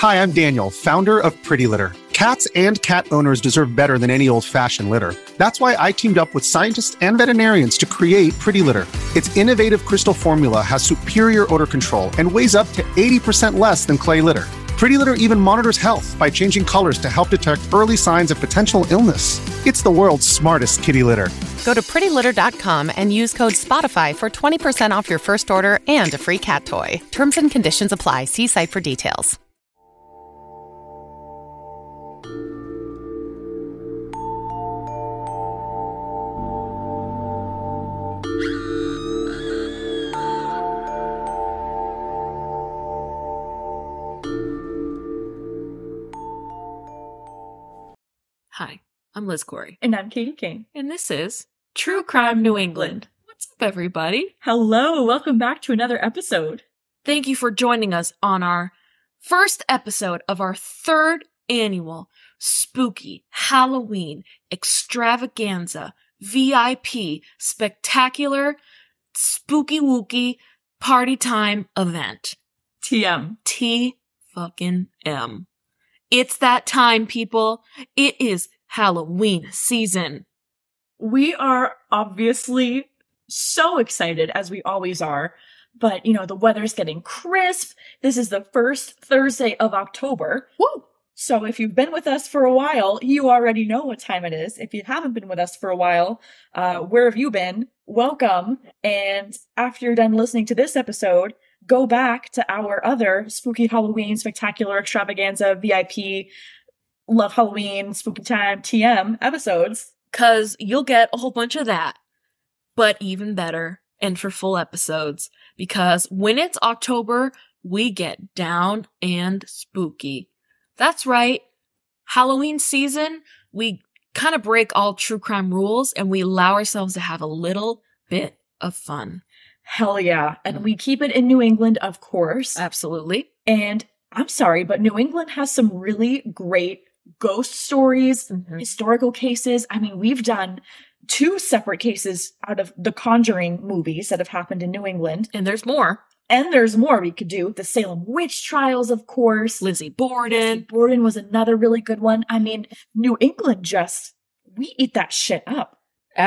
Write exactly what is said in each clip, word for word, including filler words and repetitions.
Hi, I'm Daniel, founder of Pretty Litter. Cats and cat owners deserve better than any old-fashioned litter. That's why I teamed up with scientists and veterinarians to create Pretty Litter. Its innovative crystal formula has superior odor control and weighs up to eighty percent less than clay litter. Pretty Litter even monitors health by changing colors to help detect early signs of potential illness. It's the world's smartest kitty litter. Go to pretty litter dot com and use code SPOTIFY for twenty percent off your first order and a free cat toy. Terms and conditions apply. See site for details. Hi, I'm Liz Corey. And I'm Katie King. And this is True Crime New England. What's up, everybody? Hello, welcome back to another episode. Thank you for joining us on our first episode of our third annual Spooky Halloween Extravaganza V I P Spectacular Spooky Wookie Party Time event. T M. T fucking M. It's that time, people. It is Halloween season. We are obviously so excited, as we always are. But, you know, the weather's getting crisp. This is the first Thursday of October. Woo! So if you've been with us for a while, you already know what time it is. If you haven't been with us for a while, uh, where have you been? Welcome. And after you're done listening to this episode, go back to our other Spooky Halloween Spectacular Extravaganza V I P Love Halloween Spooky Time T M episodes. Cause you'll get a whole bunch of that. But even better, and for full episodes, because when it's October, we get down and spooky. That's right. Halloween season, we kind of break all true crime rules and we allow ourselves to have a little bit of fun. Hell yeah. And we keep it in New England, of course. Absolutely. And I'm sorry, but New England has some really great ghost stories, mm-hmm. historical cases. I mean, we've done two separate cases out of the Conjuring movies that have happened in New England. And there's more. And there's more we could do. The Salem witch trials, of course. Lizzie Borden. Lizzie Borden was another really good one. I mean, New England just, we eat that shit up.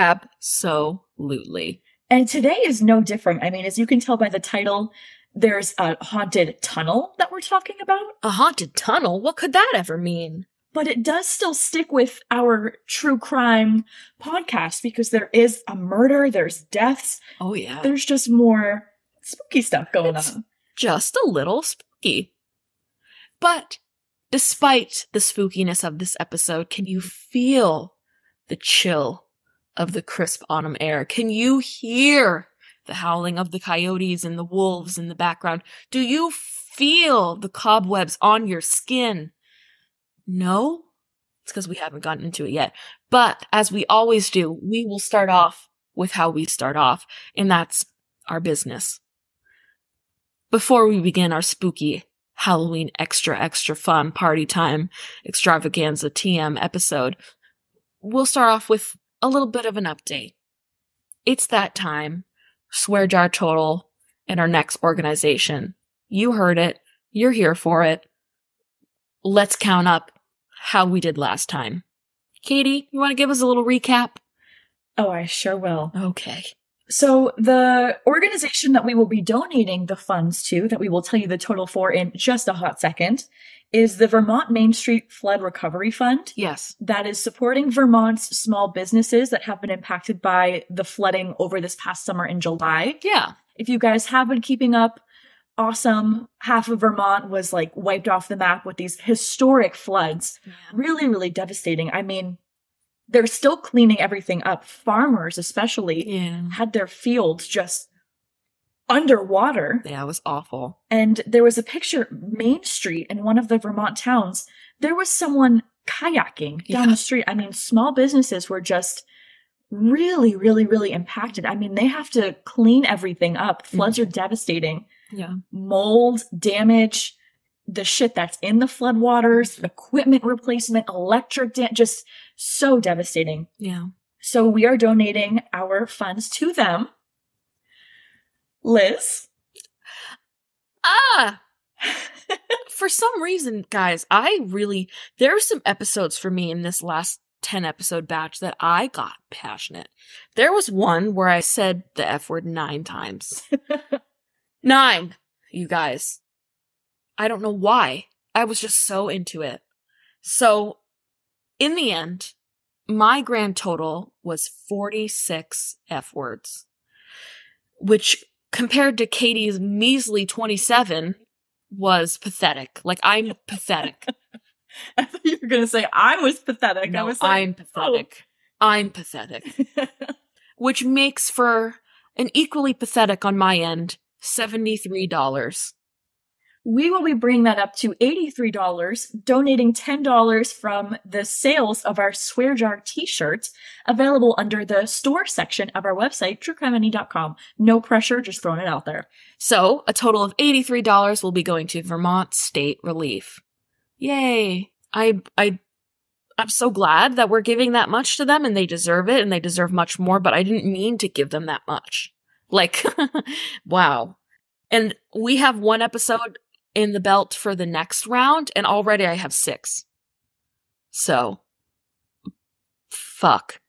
Absolutely. And today is no different. I mean, as you can tell by the title, there's a haunted tunnel that we're talking about. A haunted tunnel? What could that ever mean? But it does still stick with our true crime podcast because there is a murder, there's deaths. Oh, yeah. There's just more spooky stuff going it's on. Just a little spooky. But despite the spookiness of this episode, can you feel the chill of the crisp autumn air? Can you hear the howling of the coyotes and the wolves in the background? Do you feel the cobwebs on your skin? No? It's because we haven't gotten into it yet. But as we always do, we will start off with how we start off, and that's our business. Before we begin our spooky Halloween extra extra fun party time extravaganza T M episode, we'll start off with a little bit of an update. It's that time. Swear Jar Total and our next organization. You heard it. You're here for it. Let's count up how we did last time. Katie, you want to give us a little recap? Oh, I sure will. Okay. So the organization that we will be donating the funds to, that we will tell you the total for in just a hot second, is the Vermont Main Street Flood Recovery Fund. Yes. That is supporting Vermont's small businesses that have been impacted by the flooding over this past summer in July. Yeah. If you guys have been keeping up, awesome. Half of Vermont was like wiped off the map with these historic floods. Yeah. Really, really devastating. I mean, they're still cleaning everything up. Farmers, especially, yeah. had their fields just underwater. Yeah, it was awful. And there was a picture, Main Street in one of the Vermont towns. There was someone kayaking down yeah. the street. I mean, small businesses were just really, really, really impacted. I mean, they have to clean everything up. Floods mm-hmm. are devastating. Yeah. Mold, damage, the shit that's in the floodwaters, equipment replacement, electric damage, just so devastating. Yeah. So we are donating our funds to them. Liz? Ah! For some reason, guys, I really, there are some episodes for me in this last ten episode batch that I got passionate. There was one where I said the F word nine times. Nine, you guys. I don't know why. I was just so into it. So, in the end, my grand total was forty-six F words, which compared to Katie's measly twenty-seven was pathetic. Like, I'm pathetic. I thought you were going to say I was pathetic. No, I was like, I'm pathetic. Oh. I'm pathetic. Which makes for an equally pathetic on my end, seventy-three dollars. We will be bringing that up to eighty-three dollars, donating ten dollars from the sales of our Swear Jar t-shirts, available under the store section of our website, true crime any dot com. No pressure, just throwing it out there. So, a total of eighty-three dollars will be going to Vermont State Relief. Yay. I, I, I'm so glad that we're giving that much to them, and they deserve it, and they deserve much more, but I didn't mean to give them that much. Like, wow. And we have one episode in the belt for the next round, and already I have six. So, fuck.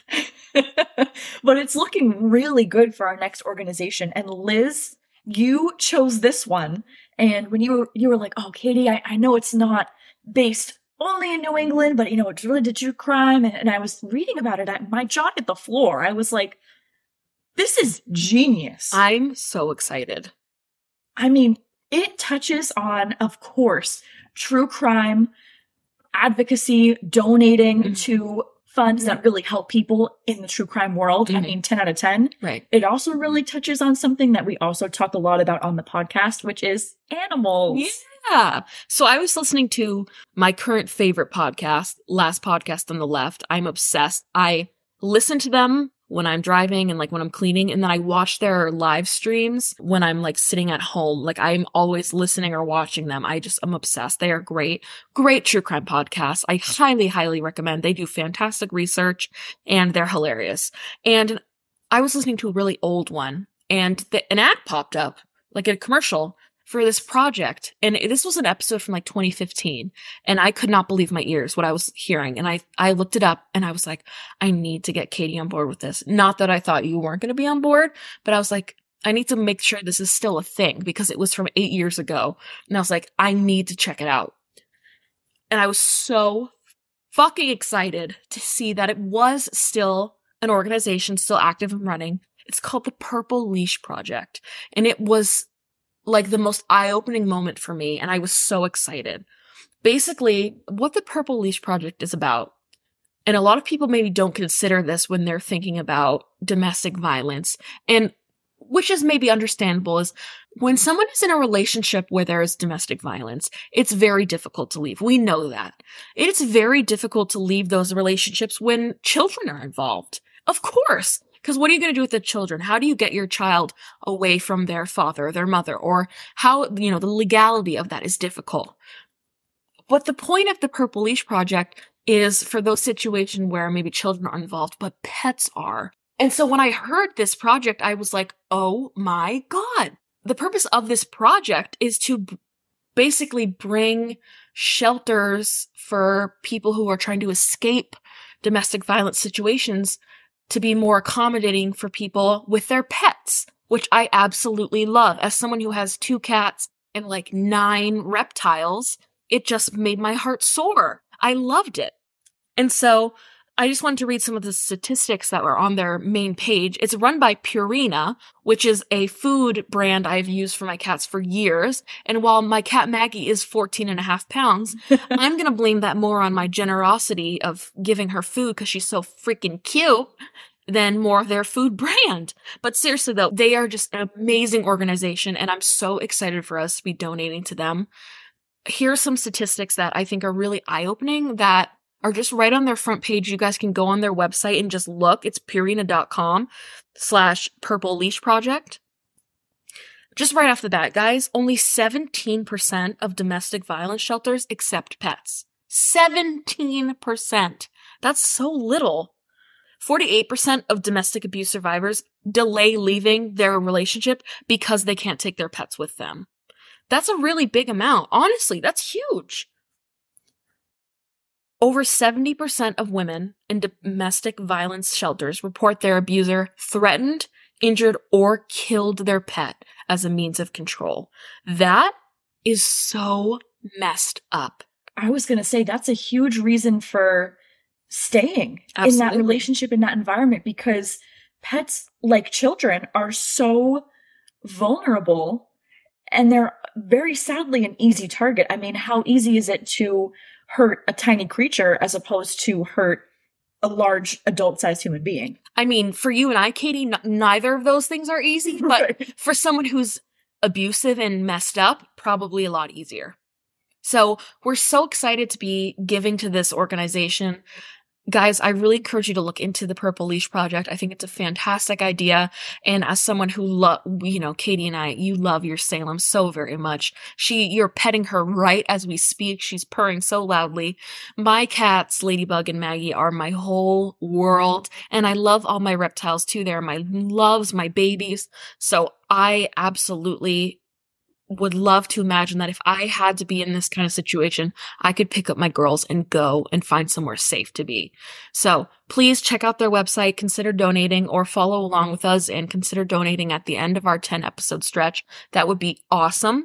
But it's looking really good for our next organization. And Liz, you chose this one. And when you were, you were like, oh, Katie, I, I know it's not based only in New England, but, you know, it's related to true crime. And, and I was reading about it. I, my jaw hit the floor. I was like, this is genius. I'm so excited. I mean, it touches on, of course, true crime, advocacy, donating mm-hmm. to funds that really help people in the true crime world. Mm-hmm. I mean, ten out of ten. Right. It also really touches on something that we also talk a lot about on the podcast, which is animals. Yeah. So I was listening to my current favorite podcast, Last Podcast on the Left. I'm obsessed. I listen to them when I'm driving and like when I'm cleaning, and then I watch their live streams when I'm like sitting at home. Like I'm always listening or watching them. I just, I'm obsessed. They are great, great true crime podcasts. I highly, highly recommend. They do fantastic research and they're hilarious. And I was listening to a really old one, and the, an ad popped up, like a commercial for this project. And this was an episode from like twenty fifteen. And I could not believe my ears, what I was hearing. And I, I looked it up and I was like, I need to get Katie on board with this. Not that I thought you weren't going to be on board, but I was like, I need to make sure this is still a thing because it was from eight years ago. And I was like, I need to check it out. And I was so fucking excited to see that it was still an organization, still active and running. It's called the Purple Leash Project. And it was like the most eye-opening moment for me, and I was so excited. Basically, what the Purple Leash Project is about, and a lot of people maybe don't consider this when they're thinking about domestic violence, and which is maybe understandable, is when someone is in a relationship where there is domestic violence, it's very difficult to leave. We know that. It's very difficult to leave those relationships when children are involved. Of course. Because what are you going to do with the children? How do you get your child away from their father or their mother? Or how, you know, the legality of that is difficult. But the point of the Purple Leash Project is for those situations where maybe children are involved, but pets are. And so when I heard this project, I was like, oh my God. The purpose of this project is to b- basically bring shelters for people who are trying to escape domestic violence situations to be more accommodating for people with their pets, which I absolutely love. As someone who has two cats and like nine reptiles, it just made my heart soar. I loved it. And so I just wanted to read some of the statistics that were on their main page. It's run by Purina, which is a food brand I've used for my cats for years. And while my cat Maggie is fourteen and a half pounds, I'm going to blame that more on my generosity of giving her food because she's so freaking cute than more of their food brand. But seriously though, they are just an amazing organization, and I'm so excited for us to be donating to them. Here are some statistics that I think are really eye-opening that are just right on their front page. You guys can go on their website and just look. It's purina.com slash purple leash project. Just right off the bat, guys, only seventeen percent of domestic violence shelters accept pets. seventeen percent. That's so little. forty-eight percent of domestic abuse survivors delay leaving their relationship because they can't take their pets with them. That's a really big amount. Honestly, that's huge. Over seventy percent of women in domestic violence shelters report their abuser threatened, injured, or killed their pet as a means of control. That is so messed up. I was going to say that's a huge reason for staying Absolutely. in that relationship, in that environment, because pets, like children, are so vulnerable and they're very sadly an easy target. I mean, how easy is it to hurt a tiny creature as opposed to hurt a large adult-sized human being? I mean, for you and I, Katie, n- neither of those things are easy, but Right. for someone who's abusive and messed up, probably a lot easier. So we're so excited to be giving to this organization. Guys, I really encourage you to look into the Purple Leash Project. I think it's a fantastic idea. And as someone who love, you know, Katie and I, you love your Salem so very much. She, you're petting her right as we speak. She's purring so loudly. My cats, Ladybug and Maggie, are my whole world. And I love all my reptiles too. They're my loves, my babies. So I absolutely would love to imagine that if I had to be in this kind of situation, I could pick up my girls and go and find somewhere safe to be. So please check out their website, consider donating, or follow along with us and consider donating at the end of our ten episode stretch. That would be awesome.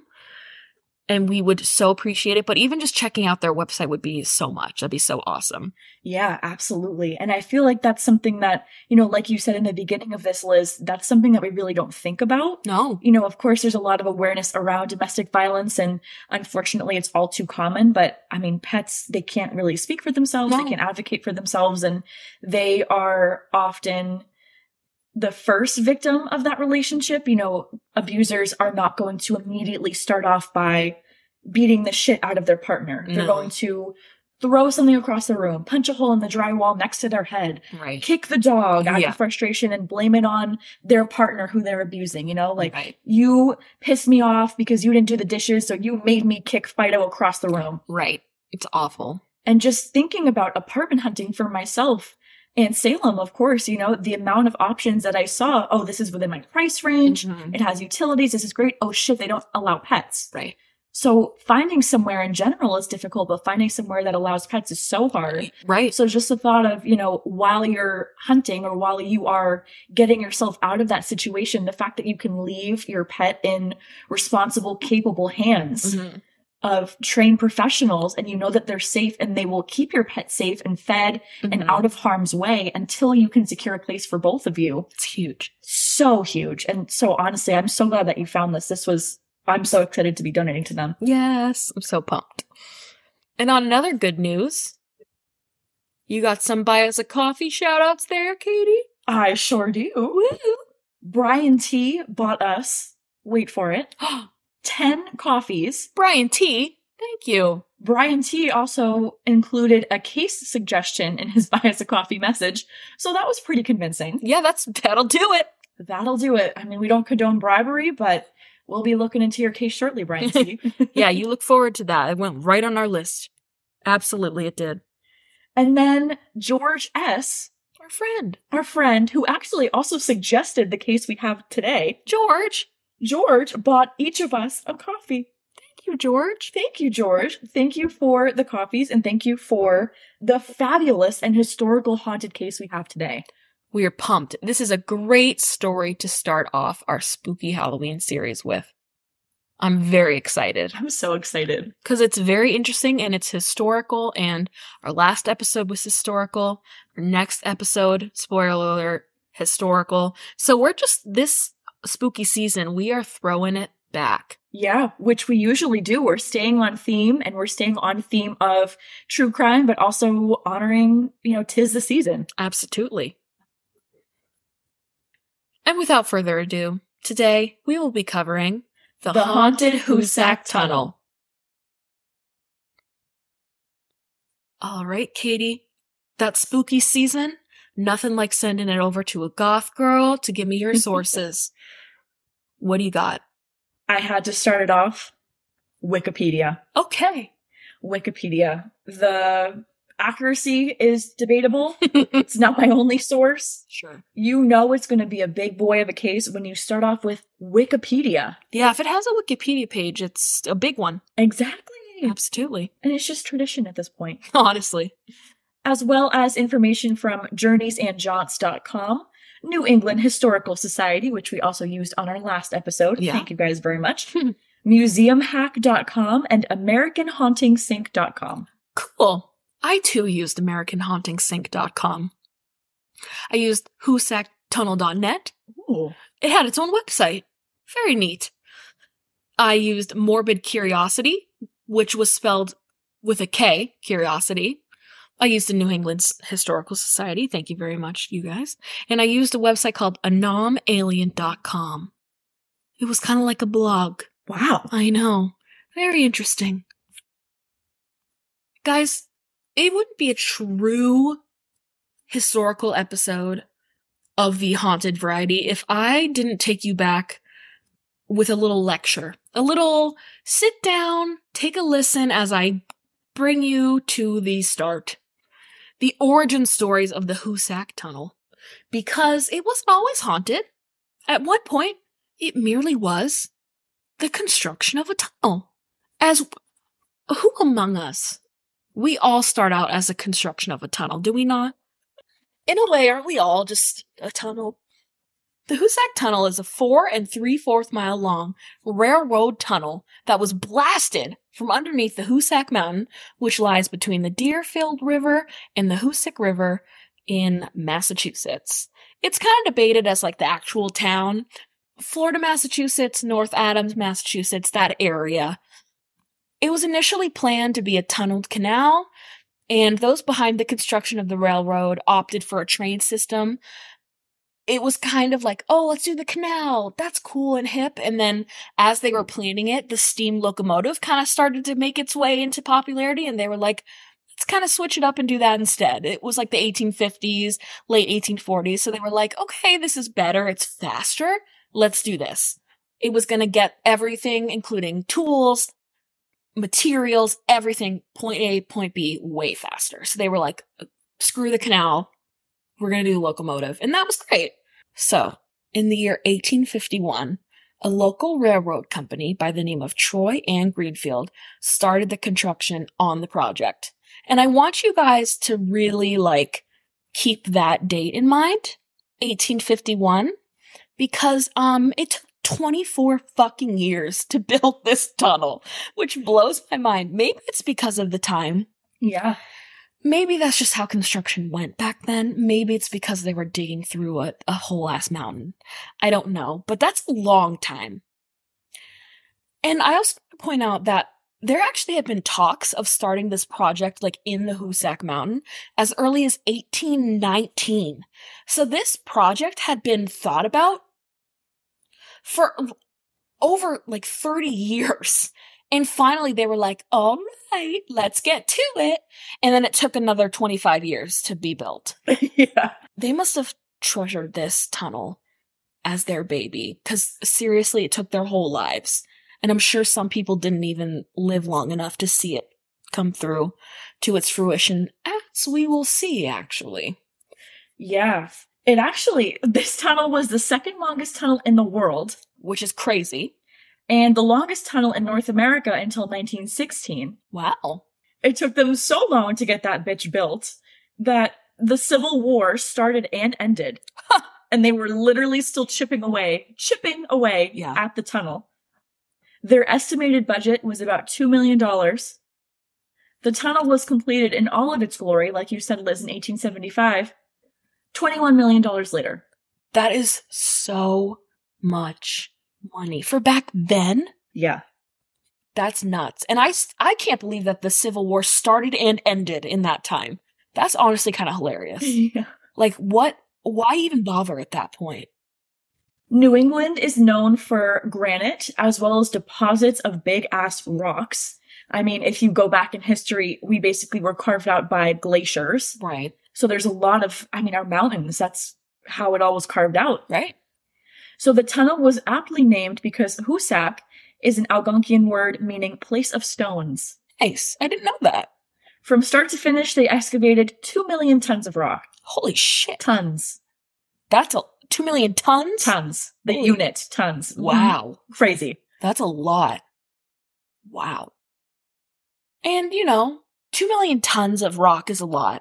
And we would so appreciate it. But even just checking out their website would be so much. That'd be so awesome. Yeah, absolutely. And I feel like that's something that, you know, like you said in the beginning of this, Liz, that's something that we really don't think about. No. You know, of course, there's a lot of awareness around domestic violence, and unfortunately, it's all too common. But I mean, pets, they can't really speak for themselves. No. They can't advocate for themselves. And they are often the first victim of that relationship. You know, abusers are not going to immediately start off by beating the shit out of their partner. They're No. going to throw something across the room, punch a hole in the drywall next to their head, Right. kick the dog out Yeah. of frustration, and blame it on their partner who they're abusing. You know, like, Right. you pissed me off because you didn't do the dishes, so you made me kick Fido across the room. Right. It's awful. And just thinking about apartment hunting for myself in Salem, of course, you know, the amount of options that I saw. Oh, this is within my price range. Mhm. It has utilities. This is great. Oh shit, they don't allow pets. Right. So finding somewhere in general is difficult, but finding somewhere that allows pets is so hard. Right. So just the thought of, you know, while you're hunting or while you are getting yourself out of that situation, the fact that you can leave your pet in responsible, capable hands Mhm. of trained professionals, and you know that they're safe and they will keep your pet safe and fed and Mhm. out of harm's way until you can secure a place for both of you. It's huge. So huge. And so honestly, I'm so glad that you found this. This was, I'm so excited to be donating to them. Yes. I'm so pumped. And on another good news, you got some buy us a coffee shout outs there, Katie? I sure do. Woo. Brian T bought us, wait for it, ten coffees. Brian T, thank you. Brian T also included a case suggestion in his buy us a coffee message. So that was pretty convincing. Yeah, that's that'll do it. That'll do it. I mean, we don't condone bribery, but we'll be looking into your case shortly, Brian T. Yeah, you look forward to that. It went right on our list. Absolutely, it did. And then George S., Our friend, our friend, who actually also suggested the case we have today, George. George bought each of us a coffee. Thank you, George. Thank you, George. Thank you for the coffees, and thank you for the fabulous and historical haunted case we have today. We are pumped. This is a great story to start off our spooky Halloween series with. I'm very excited I'm so excited. because it's very interesting and it's historical, and our last episode was historical. Our next episode, spoiler alert, historical. So we're just, this spooky season, we are throwing it back. Yeah, which we usually do. We're staying on theme, and we're staying on theme of true crime, but also honoring, you know, 'tis the season. Absolutely. And without further ado, today we will be covering The, The Haunted Haunted Hoosac Hoosac Tunnel. Tunnel. All right, Katie. That spooky season, nothing like sending it over to a goth girl to give me your sources. What do you got? I had to start it off Wikipedia. Okay. Wikipedia. The accuracy is debatable. It's not my only source. Sure. You know it's going to be a big boy of a case when you start off with Wikipedia. Yeah, if it has a Wikipedia page, it's a big one. Exactly. Absolutely. And it's just tradition at this point. Honestly. As well as information from journeys and jaunts dot com, New England Historical Society, which we also used on our last episode. Yeah. Thank you guys very much. museum hack dot com and american haunting sync dot com. Cool. I too used american haunting sync dot com. I used hoosac tunnel dot net. Ooh. It had its own website. Very neat. I used Morbid Curiosity, which was spelled with a K, Curiosity. I used the New England Historical Society. Thank you very much, you guys. And I used a website called anom alien dot com. It was kind of like a blog. Wow. I know. Very interesting. Guys, it wouldn't be a true historical episode of the haunted variety if I didn't take you back with a little lecture. A little sit down, take a listen as I bring you to the start. The origin stories of the Hoosac Tunnel. Because it wasn't always haunted. At one point, it merely was the construction of a tunnel. As who among us? We all start out as a construction of a tunnel, do we not? In a way, aren't we all just a tunnel? The Hoosac Tunnel is a four and three-fourth mile long railroad tunnel that was blasted from underneath the Hoosac Mountain, which lies between the Deerfield River and the Hoosick River in Massachusetts. It's kind of debated as like the actual town. Florida, Massachusetts, North Adams, Massachusetts, that area. It was initially planned to be a tunneled canal, and those behind the construction of the railroad opted for a train system. It was kind of like, oh, let's do the canal. That's cool and hip. And then as they were planning it, the steam locomotive kind of started to make its way into popularity, and they were like, let's kind of switch it up and do that instead. It was like the eighteen fifties, late eighteen forties. So they were like, okay, this is better. It's faster. Let's do this. It was going to get everything, including tools, materials, everything, point A, point B, way faster. So they were like, screw the canal. We're going to do the locomotive. And that was great. So, in the year eighteen fifty-one, a local railroad company by the name of Troy and Greenfield started the construction on the project. And I want you guys to really, like, keep that date in mind, eighteen fifty-one, because um it took twenty-four fucking years to build this tunnel, which blows my mind. Maybe it's because of the time. Yeah. Maybe that's just how construction went back then. Maybe it's because they were digging through a, a whole ass mountain. I don't know, but that's a long time. And I also want to point out that there actually had been talks of starting this project like in the Hoosac Mountain as early as eighteen nineteen. So this project had been thought about for over like thirty years. And finally they were like, all right, let's get to it. And then it took another twenty-five years to be built. Yeah. They must have treasured this tunnel as their baby, because seriously, it took their whole lives. And I'm sure some people didn't even live long enough to see it come through to its fruition, as we will see, actually. Yeah. It actually, this tunnel was the second longest tunnel in the world. Which is crazy. And the longest tunnel in North America until nineteen sixteen. Wow. It took them so long to get that bitch built that the Civil War started and ended. Huh. And they were literally still chipping away, chipping away Yeah. at the tunnel. Their estimated budget was about two million dollars. The tunnel was completed in all of its glory, like you said, Liz, in eighteen seventy-five. twenty-one million dollars later. That is so much money. For back then, Yeah. that's nuts. And I, I can't believe that the Civil War started and ended in that time. That's honestly kind of hilarious. Yeah. Like, what? Why even bother at that point? New England is known for granite as well as deposits of big-ass rocks. I mean, if you go back in history, we basically were carved out by glaciers. Right. So there's a lot of, I mean, our mountains, that's how it all was carved out. Right. So the tunnel was aptly named because Hoosac is an Algonquian word meaning place of stones. Nice. I didn't know that. From start to finish, they excavated two million tons of rock. Holy shit. Tons. That's a two million tons? Tons. The Holy- unit, tons. Wow. Crazy. That's a lot. Wow. And, you know, two million tons of rock is a lot.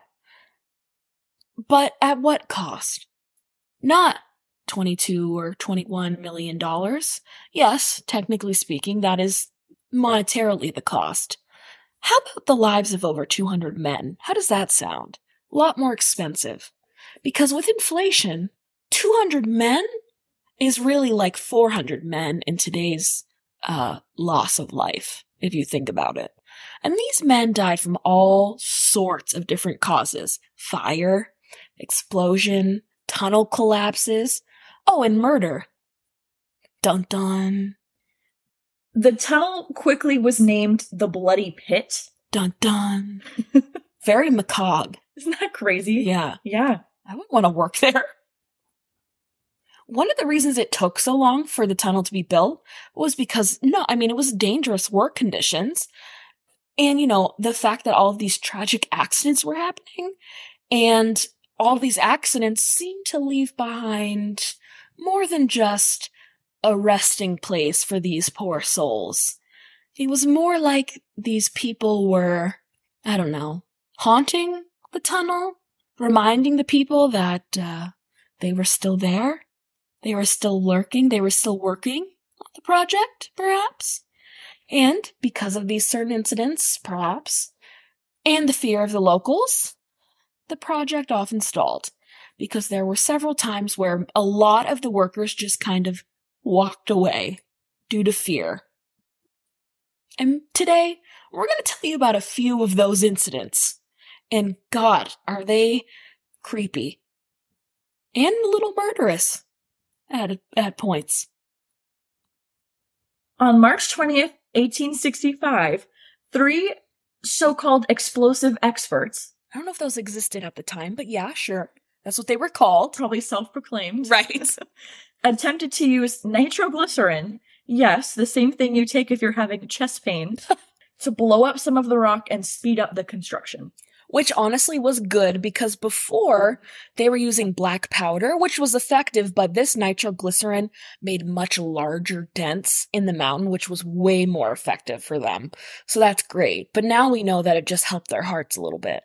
But at what cost? Not twenty-two or twenty-one million dollars. Yes, technically speaking, that is monetarily the cost. How about the lives of over two hundred men? How does that sound? A lot more expensive. Because with inflation, two hundred men is really like four hundred men in today's uh, loss of life, if you think about it. And these men died from all sorts of different causes. Fire, explosion, tunnel collapses, oh, and murder. Dun dun. The tunnel quickly was named the Bloody Pit. Dun dun. Very macabre. Isn't that crazy? Yeah. Yeah. I wouldn't want to work there. One of the reasons it took so long for the tunnel to be built was because, no, I mean, it was dangerous work conditions. And, you know, the fact that all of these tragic accidents were happening, and all of these accidents seem to leave behind more than just a resting place for these poor souls. It was more like these people were, I don't know, haunting the tunnel, reminding the people that uh, they were still there. They were still lurking. They were still working on the project, perhaps. And because of these certain incidents, perhaps, and the fear of the locals, the project often stalled. Because there were several times where a lot of the workers just kind of walked away due to fear. And today, we're going to tell you about a few of those incidents. And God, are they creepy. And a little murderous at, at points. On March twentieth, eighteen sixty-five, three so-called explosive experts, I don't know if those existed at the time, but yeah, sure. That's what they were called. probably self-proclaimed, Right. attempted to use nitroglycerin, yes, the same thing you take if you're having chest pain, to blow up some of the rock and speed up the construction. Which honestly was good because before they were using black powder, which was effective, but this nitroglycerin made much larger dents in the mountain, which was way more effective for them. So that's great. But now we know that it just helped their hearts a little bit.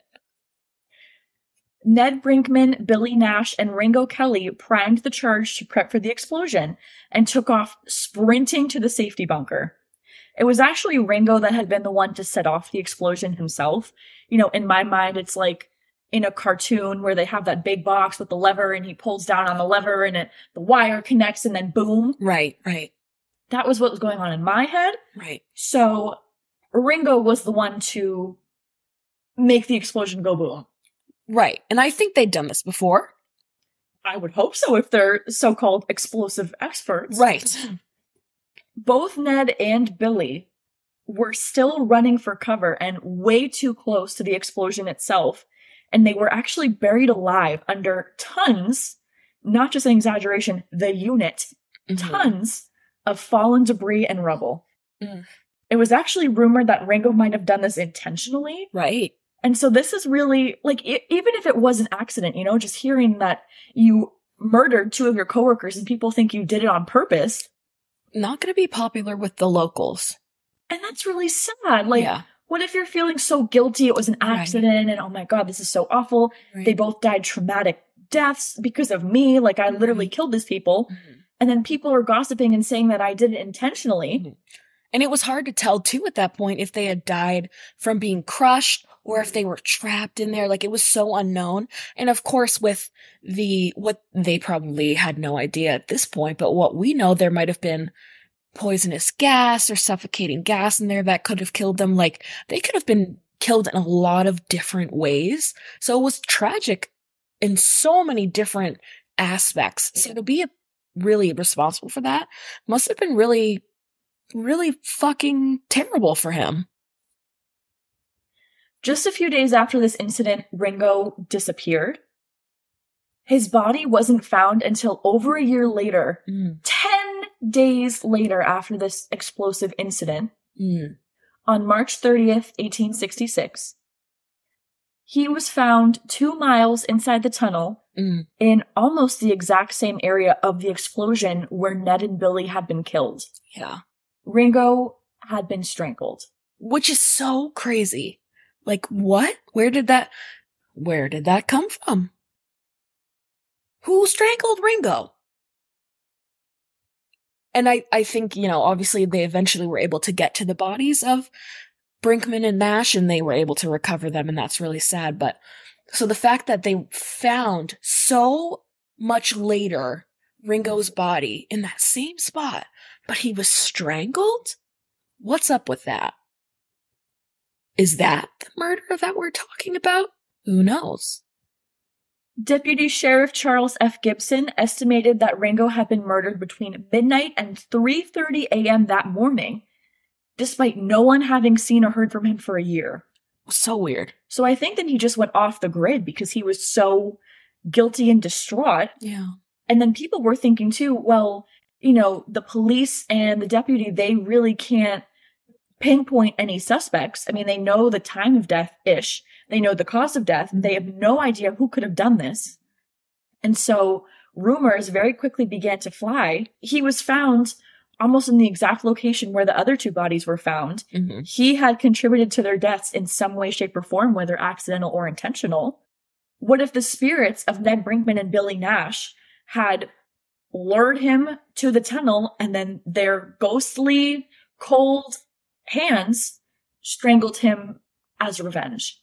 Ned Brinkman, Billy Nash, and Ringo Kelly primed the charge to prep for the explosion and took off sprinting to the safety bunker. It was actually Ringo that had been the one to set off the explosion himself. You know, in my mind, it's like in a cartoon where they have that big box with the lever and he pulls down on the lever and it, the wire connects and then boom. Right, right, That was what was going on in my head. right. So Ringo was the one to make the explosion go boom. Right. And I think they'd done this before. I would hope so if they're so-called explosive experts. Right. Both Ned and Billy were still running for cover and way too close to the explosion itself. And they were actually buried alive under tons, not just an exaggeration, the unit, Mhm. tons of fallen debris and rubble. Mm. It was actually rumored that Ringo might have done this intentionally. Right. And so this is really, like, I- even if it was an accident, you know, just hearing that you murdered two of your coworkers and people think you did it on purpose. Not going to be popular with the locals. And that's really sad. Like, Yeah. what if you're feeling so guilty it was an Right. accident and, oh my God, this is so awful. Right. They both died traumatic deaths because of me. Like, I literally Right. killed these people. Mhm. And then people are gossiping and saying that I did it intentionally. Mhm. And it was hard to tell, too, at that point, if they had died from being crushed or if they were trapped in there. Like, it was so unknown. And of course, with the, what they probably had no idea at this point, but what we know, there might have been poisonous gas or suffocating gas in there that could have killed them. Like, they could have been killed in a lot of different ways. So it was tragic in so many different aspects. So to be really responsible for that must have been really, really fucking terrible for him. Just a few days after this incident, Ringo disappeared. His body wasn't found until over a year later, Mm. ten days later after this explosive incident, Mm. on March thirtieth, eighteen sixty-six. He was found two miles inside the tunnel Mm. in almost the exact same area of the explosion where Ned and Billy had been killed. Yeah. Ringo had been strangled. Which is so crazy. Like, what? Where did that, where did that come from? Who strangled Ringo? And I, I think, you know, obviously they eventually were able to get to the bodies of Brinkman and Nash, and they were able to recover them, and that's really sad. But so the fact that they found so much later Ringo's body in that same spot, but he was strangled? What's up with that? Is that the murder that we're talking about? Who knows? Deputy Sheriff Charles F. Gibson estimated that Ringo had been murdered between midnight and three thirty a.m. that morning, despite no one having seen or heard from him for a year. So weird. So I think that he just went off the grid because he was so guilty and distraught. Yeah. And then people were thinking too, well, you know, the police and the deputy, they really can't pinpoint any suspects. I mean, they know the time of death-ish. They know the cause of death. They have no idea who could have done this. And so rumors very quickly began to fly. He was found almost in the exact location where the other two bodies were found. Mm-hmm. He had contributed to their deaths in some way, shape, or form, whether accidental or intentional. What if the spirits of Ned Brinkman and Billy Nash had lured him to the tunnel and then their ghostly, cold hands strangled him as revenge?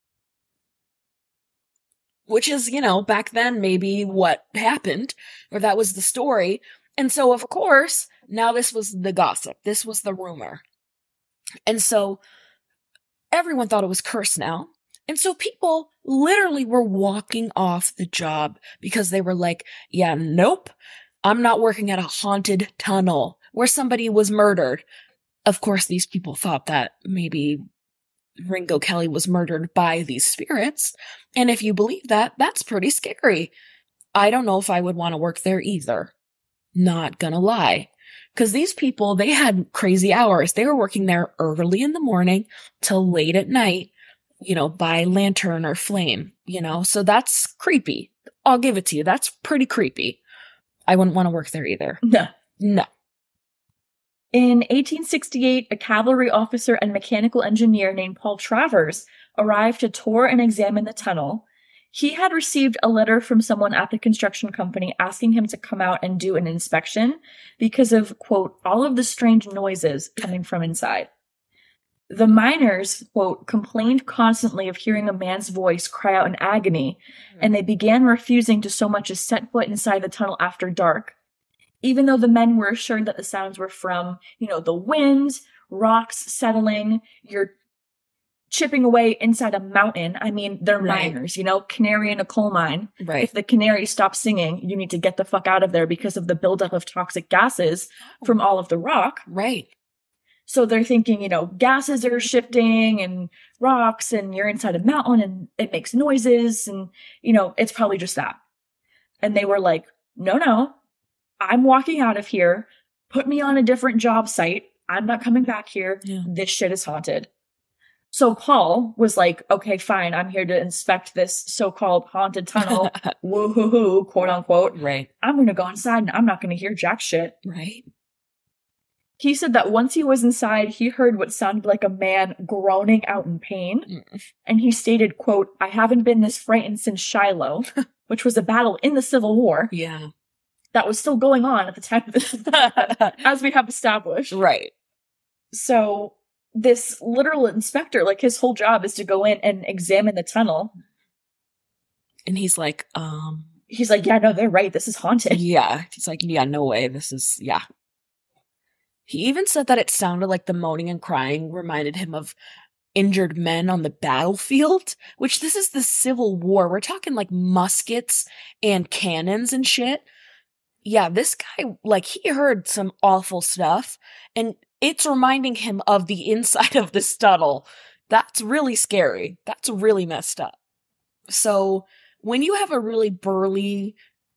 Which is, you know, back then maybe what happened, or that was the story. And so, of course, now this was the gossip. This was the rumor. And so everyone thought it was cursed now. And so people literally were walking off the job because they were like, yeah, nope, I'm not working at a haunted tunnel where somebody was murdered. Of course, these people thought that maybe Ringo Kelly was murdered by these spirits. And if you believe that, that's pretty scary. I don't know if I would want to work there either. Not gonna lie. Because these people, they had crazy hours. They were working there early in the morning till late at night, you know, by lantern or flame, you know, so that's creepy. I'll give it to you. That's pretty creepy. I wouldn't want to work there either. No. No. In eighteen sixty-eight, a cavalry officer and mechanical engineer named Paul Travers arrived to tour and examine the tunnel. He had received a letter from someone at the construction company asking him to come out and do an inspection because of, quote, all of the strange noises coming from inside. The miners, quote, complained constantly of hearing a man's voice cry out in agony, and they began refusing to so much as set foot inside the tunnel after dark. Even though the men were assured that the sounds were from, you know, the wind, rocks settling, you're chipping away inside a mountain. I mean, they're Right. miners, you know, canary in a coal mine. Right. If the canary stops singing, you need to get the fuck out of there because of the buildup of toxic gases from all of the rock. Right. So they're thinking, you know, gases are shifting and rocks and you're inside a mountain and it makes noises and, you know, it's probably just that. And they were like, no, no, I'm walking out of here. Put me on a different job site. I'm not coming back here. Yeah. This shit is haunted. So Paul was like, okay, fine. I'm here to inspect this so-called haunted tunnel. Woo-hoo-hoo, quote unquote. Right. I'm going to go inside and I'm not going to hear jack shit. Right. He said that once he was inside, he heard what sounded like a man groaning out in pain. Mm. And he stated, quote, I haven't been this frightened since Shiloh, which was a battle in the Civil War Yeah. that was still going on at the time of this, as we have established. Right. So this literal inspector, like his whole job is to go in and examine the tunnel. And he's like, um, He's like, yeah, no, they're right. This is haunted. yeah. He's like, yeah, no way. This is, yeah. He even said that it sounded like the moaning and crying reminded him of injured men on the battlefield, which this is the Civil War. We're talking like muskets and cannons and shit. Yeah, this guy, like, he heard some awful stuff, and it's reminding him of the inside of this tunnel. That's really scary. That's really messed up. So when you have a really burly,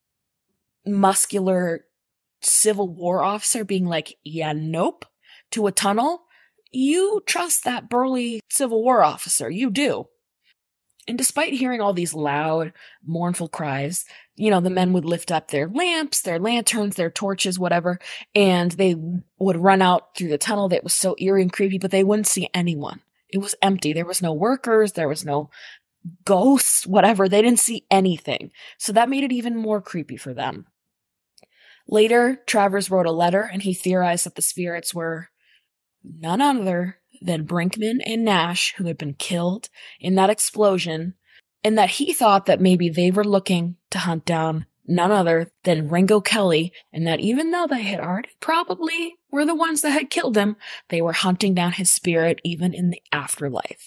muscular Civil War officer being like, yeah, nope, to a tunnel, you trust that burly Civil War officer. You do. And despite hearing all these loud, mournful cries, you know, the men would lift up their lamps, their lanterns, their torches, whatever, and they would run out through the tunnel that was so eerie and creepy, but they wouldn't see anyone. It was empty. There was no workers. There was no ghosts, whatever. They didn't see anything. So that made it even more creepy for them. Later, Travers wrote a letter, and he theorized that the spirits were none other than Brinkman and Nash, who had been killed in that explosion, and that he thought that maybe they were looking to hunt down none other than Ringo Kelly, and that even though they had already probably were the ones that had killed him, they were hunting down his spirit even in the afterlife.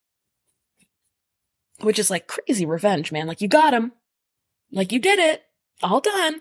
Which is like crazy revenge, man. Like, you got him. Like, you did it. All done.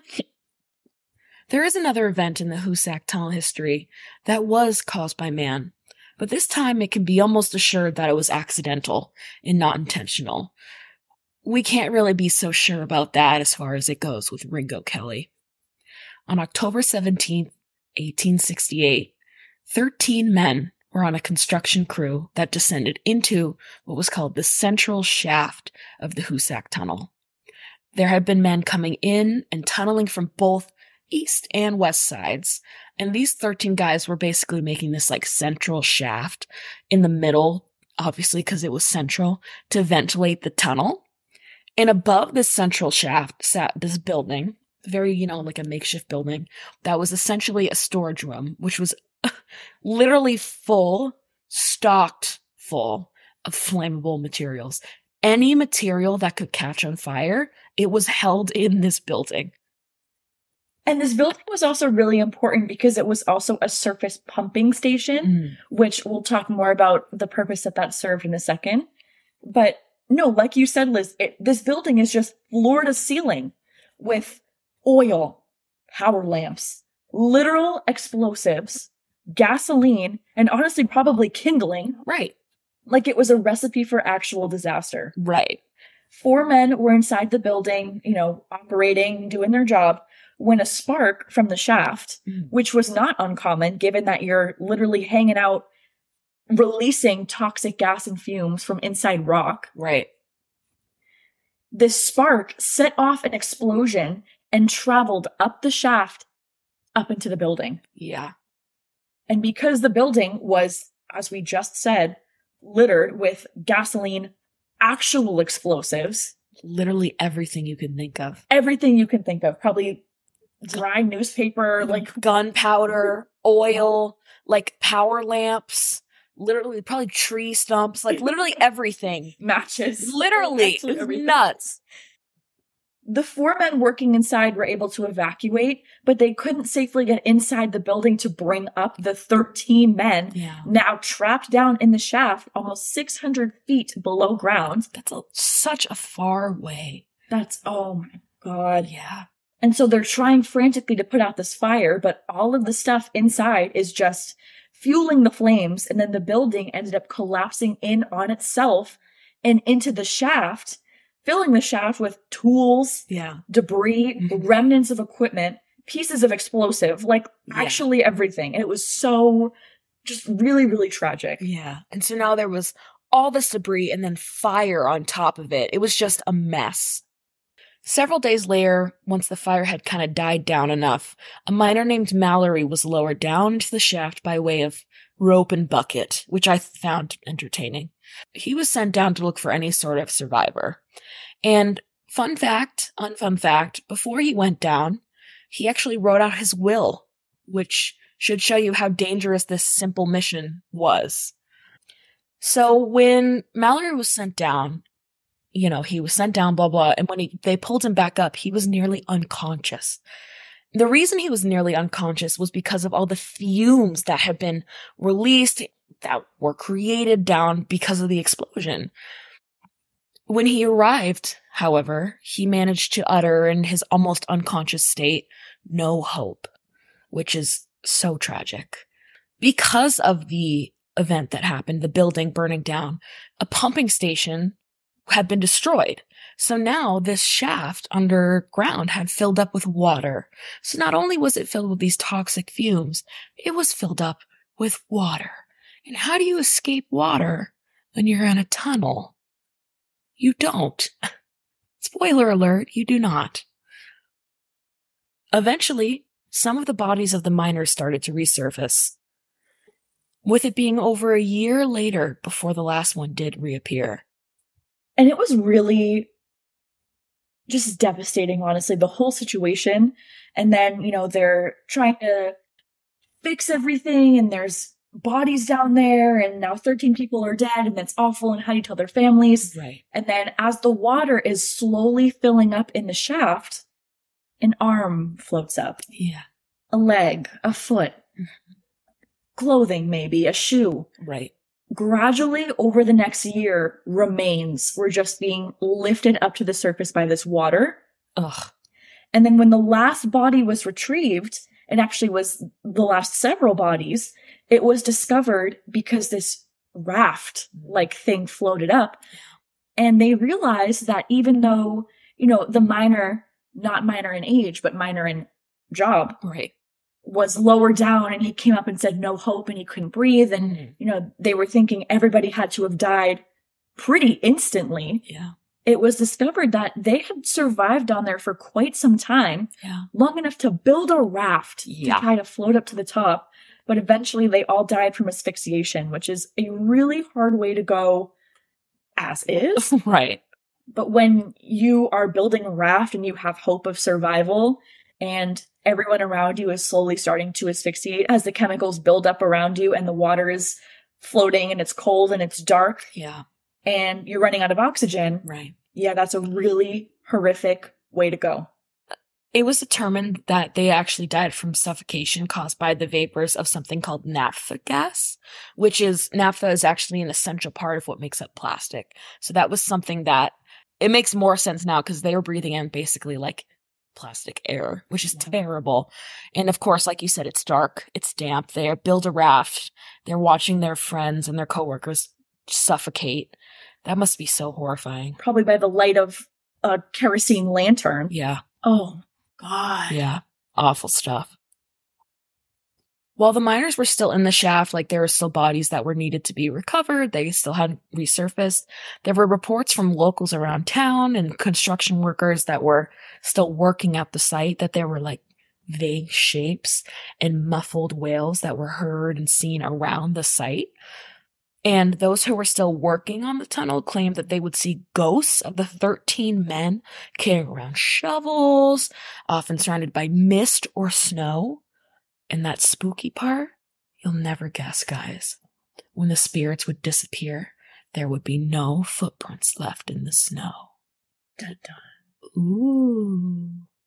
There is another event in the Hoosac Tunnel history that was caused by man, but this time it can be almost assured that it was accidental and not intentional. We can't really be so sure about that as far as it goes with Ringo Kelly. On October seventeenth, eighteen sixty-eight, thirteen men were on a construction crew that descended into what was called the central shaft of the Hoosac Tunnel. There had been men coming in and tunneling from both east and west sides, and these thirteen guys were basically making this like central shaft in the middle, obviously because it was central, to ventilate the tunnel. And above this central shaft sat this building, very, you know, like a makeshift building, that was essentially a storage room, which was literally full, stocked full of flammable materials. Any material that could catch on fire, it was held in this building. And this building was also really important because it was also a surface pumping station, mm. which we'll talk more about the purpose that that served in a second. But no, like you said, Liz, it, this building is just floor to ceiling with oil, power lamps, literal explosives, gasoline, and honestly, probably kindling. Right. Like it was a recipe for actual disaster. Right. Four men were inside the building, you know, operating, doing their job, when a spark from the shaft, mm. which was not uncommon given that you're literally hanging out, releasing toxic gas and fumes from inside rock. Right. This spark set off an explosion and traveled up the shaft up into the building. Yeah. And because the building was, as we just said, littered with gasoline, actual explosives. Literally everything you can think of. Everything you can think of. Probably dry newspaper, like gunpowder, oil, like power lamps, literally probably tree stumps, like literally everything. Matches. Literally. It was nuts. The four men working inside were able to evacuate, but they couldn't safely get inside the building to bring up the thirteen men yeah. now trapped down in the shaft almost six hundred feet below ground. That's a, such a far way. That's, oh my God. Yeah. And so they're trying frantically to put out this fire, but all of the stuff inside is just fueling the flames. And then the building ended up collapsing in on itself and into the shaft, filling the shaft with tools, yeah. debris, mm-hmm. remnants of equipment, pieces of explosive, like yeah. actually everything. And it was so just really, really tragic. Yeah. And so now there was all this debris and then fire on top of it. It was just a mess. Several days later, once the fire had kind of died down enough, a miner named Mallory was lowered down into the shaft by way of rope and bucket, which I found entertaining. He was sent down to look for any sort of survivor. And fun fact, unfun fact, before he went down, he actually wrote out his will, which should show you how dangerous this simple mission was. So when Mallory was sent down, you know, he was sent down, blah, blah. And when he, they pulled him back up, he was nearly unconscious. The reason he was nearly unconscious was because of all the fumes that had been released that were created down because of the explosion. When he arrived, however, he managed to utter in his almost unconscious state, "No hope," which is so tragic. Because of the event that happened, the building burning down, a pumping station had been destroyed. So now this shaft underground had filled up with water. So not only was it filled with these toxic fumes, it was filled up with water. And how do you escape water when you're in a tunnel? You don't. Spoiler alert, you do not. Eventually, some of the bodies of the miners started to resurface, with it being over a year later before the last one did reappear. And it was really just devastating, honestly, the whole situation. And then, you know, they're trying to fix everything, and there's bodies down there, and now thirteen people are dead, and that's awful, and how do you tell their families? Right. And then as the water is slowly filling up in the shaft, an arm floats up. Yeah. A leg, a foot, Mm-hmm. clothing maybe, a shoe. Right. Gradually, over the next year, remains were just being lifted up to the surface by this water. Ugh. And then when the last body was retrieved, it actually was the last several bodies, it was discovered because this raft-like thing floated up. And they realized that even though, you know, the miner, not minor in age, but minor in job, Right. was lower down, and he came up and said no hope, and he couldn't breathe. And, Mhm. you know, they were thinking everybody had to have died pretty instantly. Yeah. It was discovered that they had survived down there for quite some time, Yeah. long enough to build a raft Yeah. to try to float up to the top. But eventually they all died from asphyxiation, which is a really hard way to go as is. Right. But when you are building a raft and you have hope of survival, and everyone around you is slowly starting to asphyxiate as the chemicals build up around you, and the water is floating, and it's cold and it's dark, Yeah. and you're running out of oxygen, Right. yeah, that's a really horrific way to go. It was determined that they actually died from suffocation caused by the vapors of something called naphtha gas, which is, naphtha is actually an essential part of what makes up plastic. So that was something that, it makes more sense now because they were breathing in basically like plastic air, which is terrible. And of course, like you said, it's dark, it's damp. They build a raft. They're watching their friends and their coworkers suffocate. That must be so horrifying. Probably by the light of a kerosene lantern. Yeah. Oh, God. Yeah. Awful stuff. While the miners were still in the shaft, like there were still bodies that were needed to be recovered, they still hadn't resurfaced. There were reports from locals around town and construction workers that were still working at the site that there were like vague shapes and muffled wails that were heard and seen around the site. And those who were still working on the tunnel claimed that they would see ghosts of the thirteen men carrying around shovels, often surrounded by mist or snow. And that spooky part, you'll never guess, guys. When the spirits would disappear, there would be no footprints left in the snow. Dun, dun. Ooh.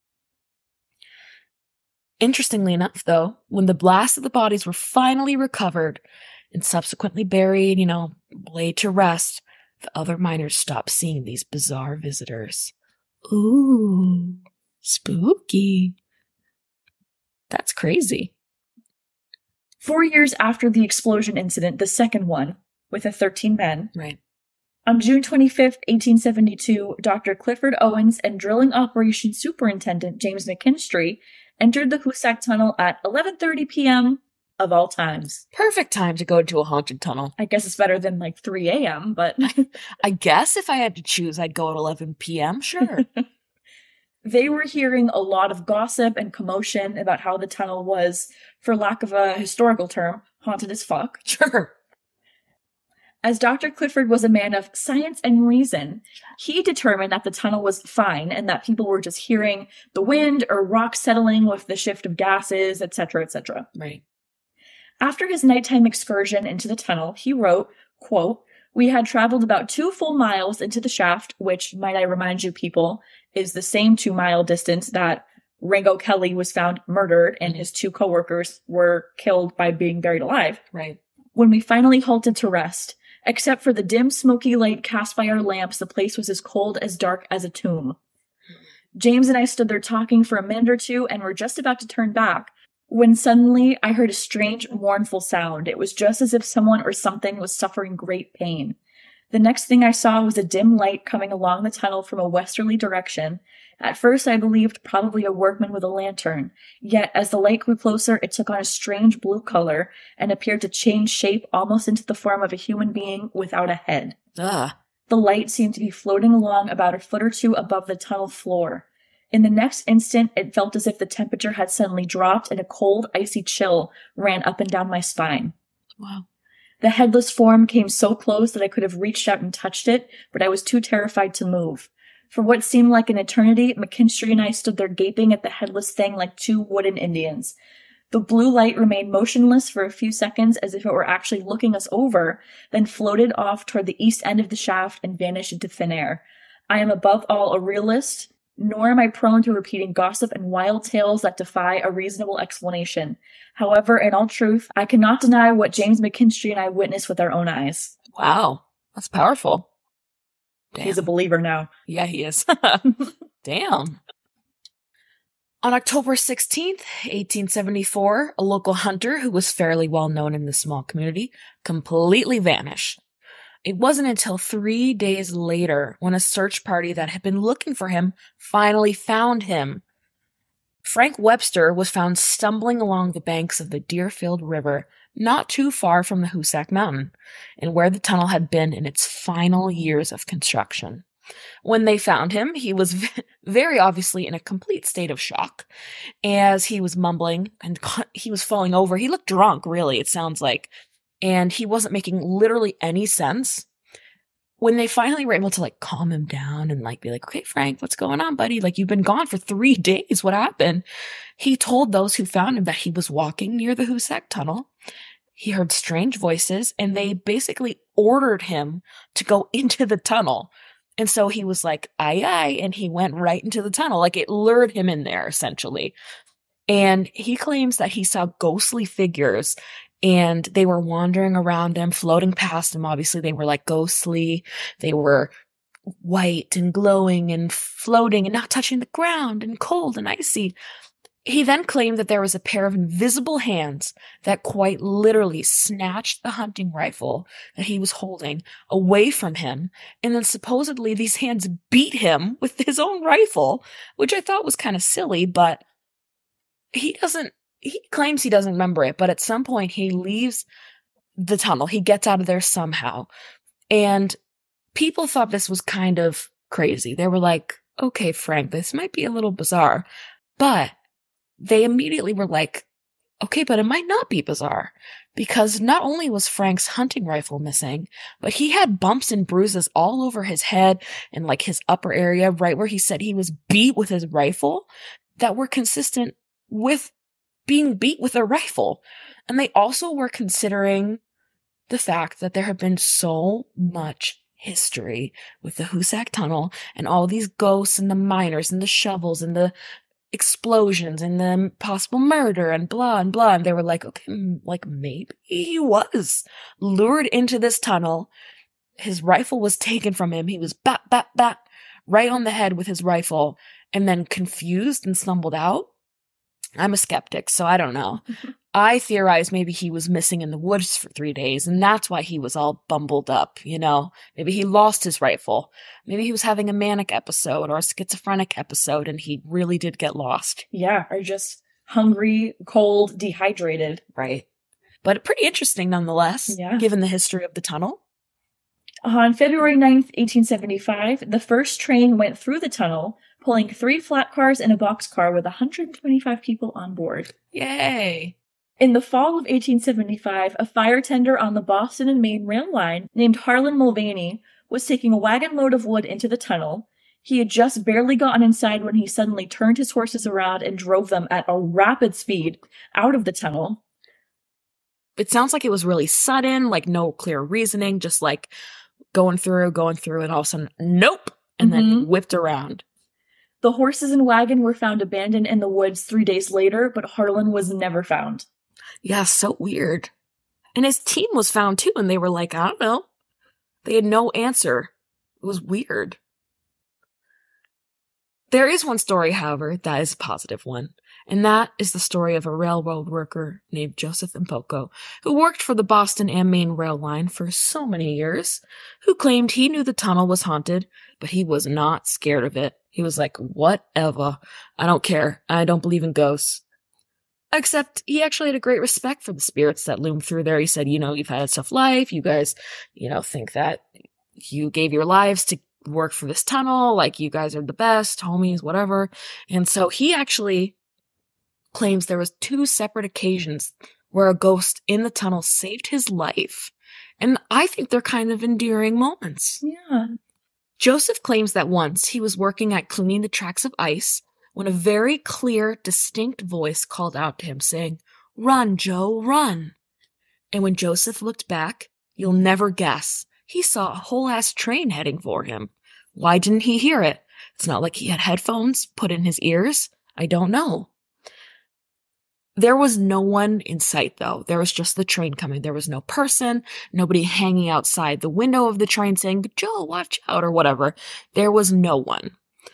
Interestingly enough, though, when the last of the bodies were finally recovered and subsequently buried, you know, laid to rest, the other miners stopped seeing these bizarre visitors. Ooh, spooky. That's crazy. Four years after the explosion incident, the second one, with the thirteen men, Right. on June twenty-fifth, eighteen seventy-two, Doctor Clifford Owens and Drilling Operations Superintendent James McKinstry entered the Hoosac Tunnel at eleven thirty p.m. of all times. Perfect time to go into a haunted tunnel. I guess it's better than like three a.m., but I guess if I had to choose, I'd go at eleven p.m. Sure. they were hearing a lot of gossip and commotion about how the tunnel was, for lack of a historical term, haunted as fuck. Sure. As Doctor Clifford was a man of science and reason, he determined that the tunnel was fine and that people were just hearing the wind or rocks settling with the shift of gases, et cetera, et cetera. Right. After his nighttime excursion into the tunnel, he wrote, quote, "We had traveled about two full miles into the shaft, which, might I remind you people, is the same two-mile distance that Rango Kelly was found murdered and his two coworkers were killed by being buried alive. Right. When we finally halted to rest, except for the dim, smoky light cast by our lamps, the place was as cold as dark as a tomb. James and I stood there talking for a minute or two and were just about to turn back when suddenly I heard a strange, mournful sound. It was just as if someone or something was suffering great pain. The next thing I saw was a dim light coming along the tunnel from a westerly direction. At first I believed probably a workman with a lantern, yet as the light grew closer it took on a strange blue color and appeared to change shape almost into the form of a human being without a head. Ugh. The light seemed to be floating along about a foot or two above the tunnel floor. In the next instant, it felt as if the temperature had suddenly dropped and a cold, icy chill ran up and down my spine. Wow. The headless form came so close that I could have reached out and touched it, but I was too terrified to move. For what seemed like an eternity, McKinstry and I stood there gaping at the headless thing like two wooden Indians. The blue light remained motionless for a few seconds as if it were actually looking us over, then floated off toward the east end of the shaft and vanished into thin air. I am above all a realist, nor am I prone to repeating gossip and wild tales that defy a reasonable explanation. However, in all truth, I cannot deny what James McKinstry and I witnessed with our own eyes. Wow. That's powerful. Damn. He's a believer now. Yeah, he is. Damn. On October sixteenth, eighteen seventy-four, a local hunter who was fairly well known in the small community completely vanished. It wasn't until three days later when a search party that had been looking for him finally found him. Frank Webster was found stumbling along the banks of the Deerfield River, not too far from the Hoosac Mountain, and where the tunnel had been in its final years of construction. When they found him, he was v- very obviously in a complete state of shock, as he was mumbling and he was falling over. He looked drunk, really, it sounds like, and he wasn't making literally any sense. When they finally were able to like calm him down and like be like, okay, Frank, what's going on, buddy? Like, you've been gone for three days. What happened? He told those who found him that he was walking near the Hoosac Tunnel. He heard strange voices and they basically ordered him to go into the tunnel. And so he was like, aye, aye. And he went right into the tunnel. Like, it lured him in there, essentially. And he claims that he saw ghostly figures and they were wandering around him, floating past him. Obviously, they were like ghostly. They were white and glowing and floating and not touching the ground and cold and icy. He then claimed that there was a pair of invisible hands that quite literally snatched the hunting rifle that he was holding away from him. And then supposedly these hands beat him with his own rifle, which I thought was kind of silly, but he doesn't, he claims he doesn't remember it. But at some point he leaves the tunnel. He gets out of there somehow. And people thought this was kind of crazy. They were like, okay, Frank, this might be a little bizarre, but they immediately were like, okay, but it might not be bizarre, because not only was Frank's hunting rifle missing, but he had bumps and bruises all over his head and like his upper area, right where he said he was beat with his rifle, that were consistent with being beat with a rifle. And they also were considering the fact that there had been so much history with the Hoosac Tunnel and all these ghosts and the miners and the shovels and the explosions and the possible murder and blah and blah. And they were like, okay, like maybe he was lured into this tunnel. His rifle was taken from him. He was bat, bat, bat right on the head with his rifle and then confused and stumbled out. I'm a skeptic, so I don't know. I theorize maybe he was missing in the woods for three days, and that's why he was all bumbled up, you know? Maybe he lost his rifle. Maybe he was having a manic episode or a schizophrenic episode, and he really did get lost. Yeah, or just hungry, cold, dehydrated. Right. But pretty interesting nonetheless, Yeah. given the history of the tunnel. On February ninth, eighteen seventy-five, the first train went through the tunnel, pulling three flat cars and a boxcar with one hundred twenty-five people on board. Yay. In the fall of eighteen seventy-five, a fire tender on the Boston and Maine rail line named Harlan Mulvaney was taking a wagon load of wood into the tunnel. He had just barely gotten inside when he suddenly turned his horses around and drove them at a rapid speed out of the tunnel. It sounds like it was really sudden, like no clear reasoning, just like going through, going through, and all of a sudden, nope, and Mm-hmm. then whipped around. The horses and wagon were found abandoned in the woods three days later, but Harlan was never found. Yeah, so weird. And his team was found too, and they were like, I don't know. They had no answer. It was weird. There is one story, however, that is a positive one, and that is the story of a railroad worker named Joseph Impoko, who worked for the Boston and Maine rail line for so many years, who claimed he knew the tunnel was haunted, but he was not scared of it. He was like, whatever. I don't care. I don't believe in ghosts. Except he actually had a great respect for the spirits that loomed through there. He said, you know, you've had a tough life. You guys, you know, think that you gave your lives to work for this tunnel. Like, you guys are the best, homies, whatever. And so he actually claims there was two separate occasions where a ghost in the tunnel saved his life. And I think they're kind of endearing moments. Yeah. Joseph claims that once he was working at cleaning the tracks of ice when a very clear, distinct voice called out to him saying, "Run, Joe, run." And when Joseph looked back, you'll never guess, he saw a whole-ass train heading for him. Why didn't he hear it? It's not like he had headphones put in his ears. I don't know. There was no one in sight, though. There was just the train coming. There was no person, nobody hanging outside the window of the train saying, "Joe, watch out," or whatever. There was no one.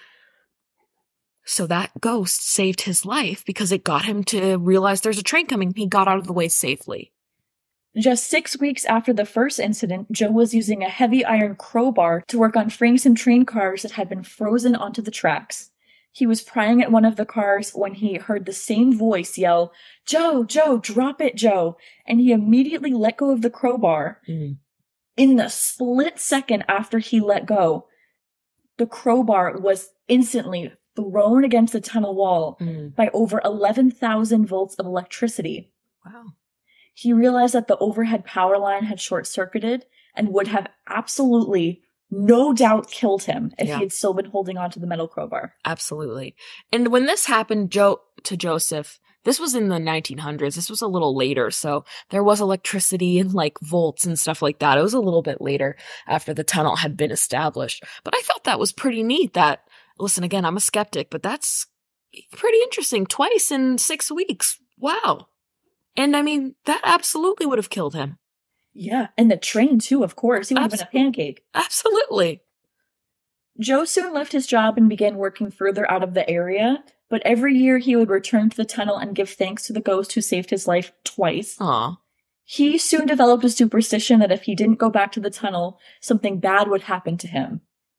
So that ghost saved his life because it got him to realize there's a train coming. He got out of the way safely. Just six weeks after the first incident, Joe was using a heavy iron crowbar to work on freeing some train cars that had been frozen onto the tracks. He was prying at one of the cars when he heard the same voice yell, "Joe, Joe, drop it, Joe." And he immediately let go of the crowbar. Mm. In the split second after he let go, the crowbar was instantly thrown against the tunnel wall mm. by over eleven thousand volts of electricity. Wow. He realized that the overhead power line had short-circuited and would have absolutely, no doubt, killed him if yeah. he had still been holding onto the metal crowbar. Absolutely. And when this happened Joe to Joseph, this was in the nineteen hundreds. This was a little later, so there was electricity and like volts and stuff like that. It was a little bit later after the tunnel had been established. But I thought that was pretty neat that, listen, again, I'm a skeptic, but that's pretty interesting. Twice in six weeks. Wow. And I mean, that absolutely would have killed him. Yeah, and the train too, of course. He would Absol- have been a pancake. Absolutely. Joe soon left his job and began working further out of the area, but every year he would return to the tunnel and give thanks to the ghost who saved his life twice. Aw. He soon developed a superstition that if he didn't go back to the tunnel, something bad would happen to him.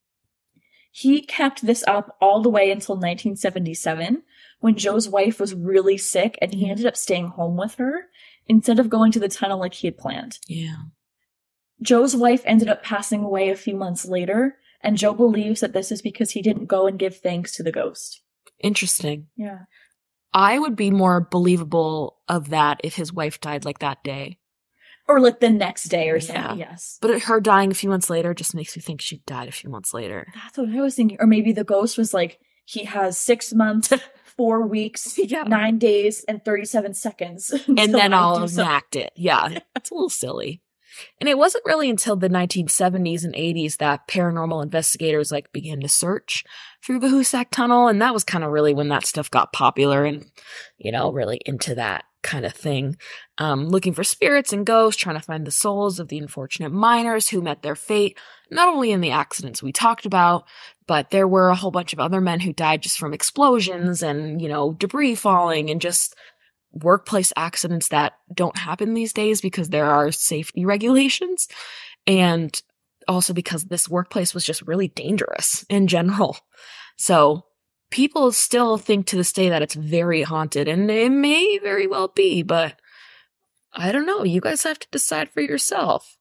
He kept this up all the way until nineteen seventy-seven, when Joe's wife was really sick and he ended up staying home with her instead of going to the tunnel like he had planned. Yeah. Joe's wife ended up passing away a few months later, and Joe believes that this is because he didn't go and give thanks to the ghost. Interesting. Yeah. I would be more believable of that if his wife died like that day. Or like the next day or something, yeah. yes. But her dying a few months later just makes me think she died a few months later. That's what I was thinking. Or maybe the ghost was like, he has six months, four weeks, yeah. nine days, and thirty-seven seconds. And then I'll enact it. Yeah, it's a little silly. And it wasn't really until the nineteen seventies and eighties that paranormal investigators like began to search through the Hoosac Tunnel. And that was kind of really when that stuff got popular and, you know, really into that kind of thing. Um, looking for spirits and ghosts, trying to find the souls of the unfortunate miners who met their fate, not only in the accidents we talked about, but there were a whole bunch of other men who died just from explosions and, you know, debris falling and just workplace accidents that don't happen these days because there are safety regulations. And also because this workplace was just really dangerous in general. So people still think to this day that it's very haunted, and it may very well be, but I don't know. You guys have to decide for yourself.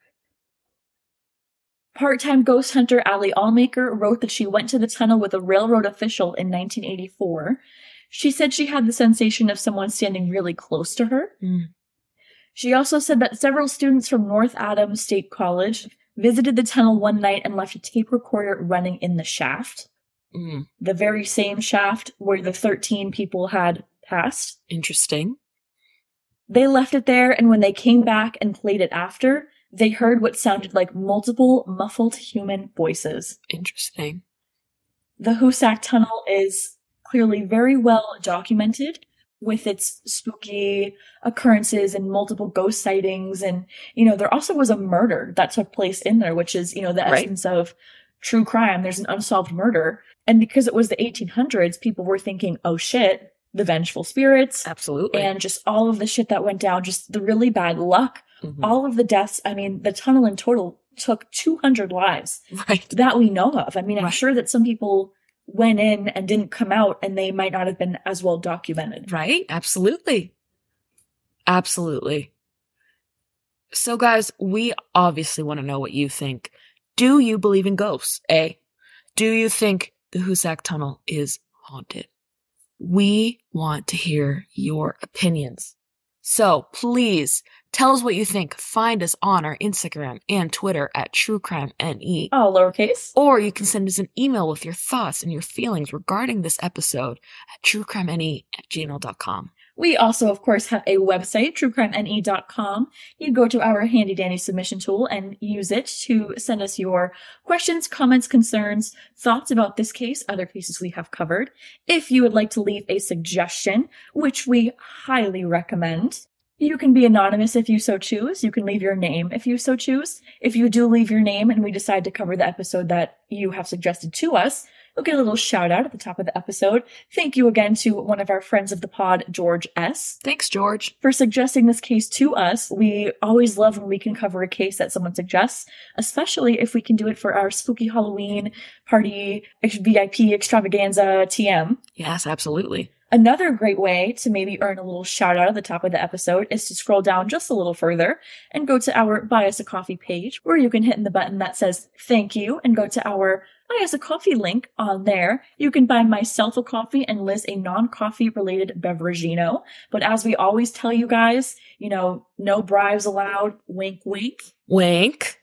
Part-time ghost hunter Allie Allmaker wrote that she went to the tunnel with a railroad official in nineteen eighty-four. She said she had the sensation of someone standing really close to her. Mm. She also said that several students from North Adams State College visited the tunnel one night and left a tape recorder running in the shaft. Mm. The very same shaft where the thirteen people had passed. Interesting. They left it there, and when they came back and played it after, they heard what sounded like multiple muffled human voices. Interesting. The Hoosac Tunnel is clearly very well documented with its spooky occurrences and multiple ghost sightings. And, you know, there also was a murder that took place in there, which is, you know, the right. essence of true crime. There's an unsolved murder. And because it was the eighteen hundreds, people were thinking, oh shit, the vengeful spirits. Absolutely. And just all of the shit that went down, just the really bad luck, mm-hmm. all of the deaths. I mean, the tunnel in total took two hundred lives right. that we know of. I mean, I'm right. sure that some people went in and didn't come out, and they might not have been as well documented. Right? Absolutely. Absolutely. So guys, we obviously want to know what you think. Do you believe in ghosts? A. Do you think the Hoosac Tunnel is haunted? We want to hear your opinions. So please tell us what you think. Find us on our Instagram and Twitter at TrueCrimeNE. All lowercase. Or you can send us an email with your thoughts and your feelings regarding this episode at truecrimene at gmail dot com. We also, of course, have a website, true crime N E dot com. You go to our handy dandy submission tool and use it to send us your questions, comments, concerns, thoughts about this case, other cases we have covered. If you would like to leave a suggestion, which we highly recommend, you can be anonymous if you so choose. You can leave your name if you so choose. If you do leave your name and we decide to cover the episode that you have suggested to us, you'll get a little shout out at the top of the episode. Thank you again to one of our friends of the pod, George S. Thanks, George, for suggesting this case to us. We always love when we can cover a case that someone suggests, especially if we can do it for our spooky Halloween party V I P extravaganza T M. Yes, absolutely. Another great way to maybe earn a little shout out at the top of the episode is to scroll down just a little further and go to our Buy Us a Coffee page, where you can hit the button that says thank you and go to our Buy Us a Coffee link on there. You can buy myself a coffee and Liz a non-coffee related beveragino. But as we always tell you guys, you know, no bribes allowed. Wink, wink. Wink.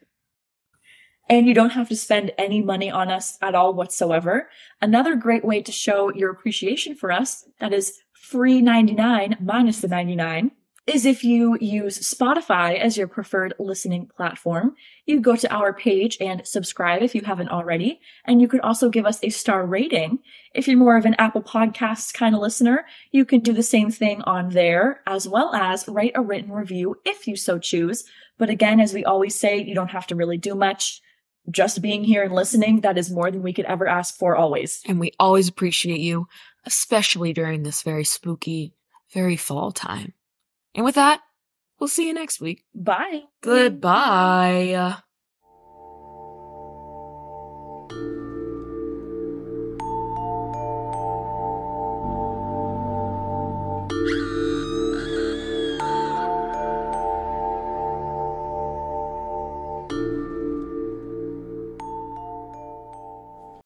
And you don't have to spend any money on us at all whatsoever. Another great way to show your appreciation for us, that is free ninety-nine minus the ninety-nine, is if you use Spotify as your preferred listening platform. You go to our page and subscribe if you haven't already. And you could also give us a star rating. If you're more of an Apple Podcasts kind of listener, you can do the same thing on there, as well as write a written review if you so choose. But again, as we always say, you don't have to really do much. Just being here and listening, that is more than we could ever ask for always. And we always appreciate you, especially during this very spooky, very fall time. And with that, we'll see you next week. Bye. Goodbye.